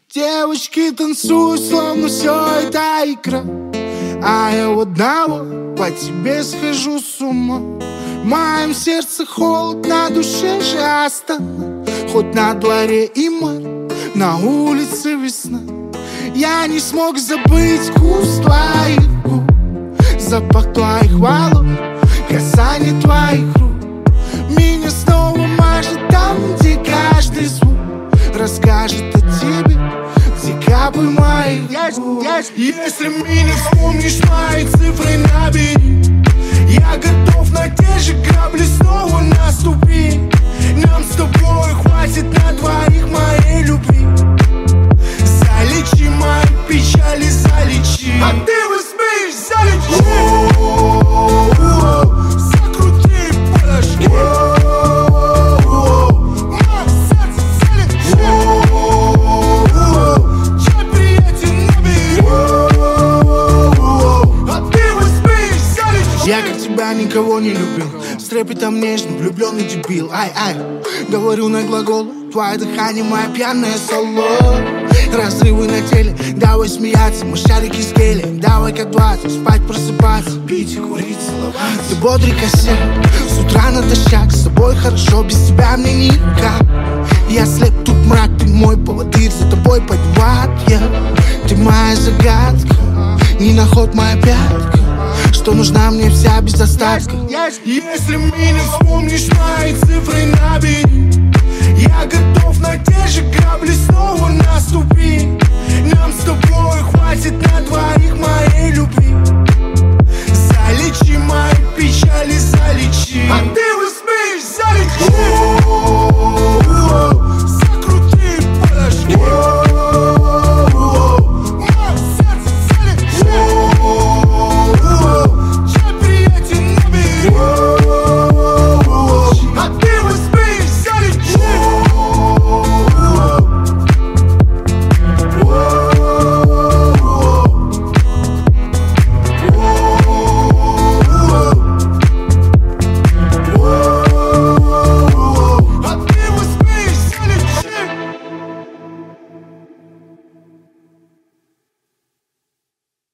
Девочки танцуют, словно все это игра, а я у одного по тебе схожу с ума. В моем сердце холод, на душе часто. Хоть на дворе и март, на улице весна. Я не смог забыть вкус твоих губ, запах твоих волос, касание твоих рук. Меня снова мажет там, где каждый звук расскажет о тебе, где капы моих губ. Если меня вспомнишь, мои цифры набери. Я готов на те же грабли снова наступить. Нам с тобой хватит на двоих моей любви. Залечи мои печали, залечи. А ты возьмешь, залечи. Закрути положки. Мое сердце залечи. Чай приятен набери. А ты возьмешь, залечи. Я как тебя никого не любил, с трепетом нежным, влюбленный дебил. Ай-ай, говорю на глагол, твое дыхание, моя пьяная соло. Разрывы на теле, давай смеяться, мы шарики с гелем. Давай как 20, спать, просыпаться, пить и курить, целоваться. Ты бодрый косяк, с утра натощак. С тобой хорошо, без тебя мне никак. Я слеп, тут мрак, ты мой поводырь, за тобой пойду в ад я. Ты моя загадка, не наход моя пятка, что нужна мне вся без остатка. Если меня вспомнишь, мои цифры набери. Я готов на те же грабли